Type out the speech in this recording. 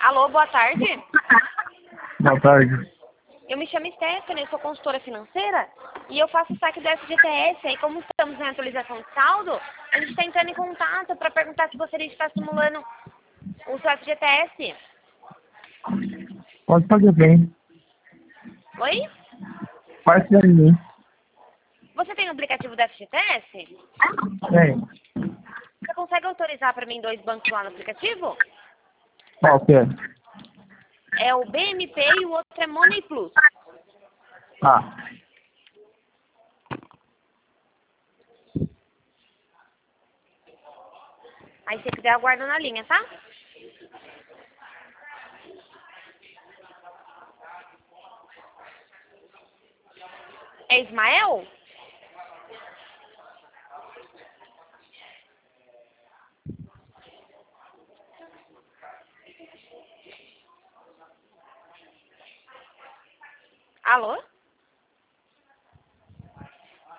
Alô, boa tarde. Boa tarde. Eu me chamo Stephanie, eu sou consultora financeira e eu faço saque do FGTS. Aí, como estamos em atualização de saldo, a gente está entrando em contato para perguntar se gostaria de estar simulando o seu FGTS. Pode fazer bem. Oi? Pode fazer bem. Você tem o aplicativo do FGTS? Bem. Você consegue autorizar para mim 2 bancos lá no aplicativo? Qual que é? É o BMP e o outro é Money Plus. Ah. Aí, se quiser, aguarda na linha, tá? É Ismael? Alô?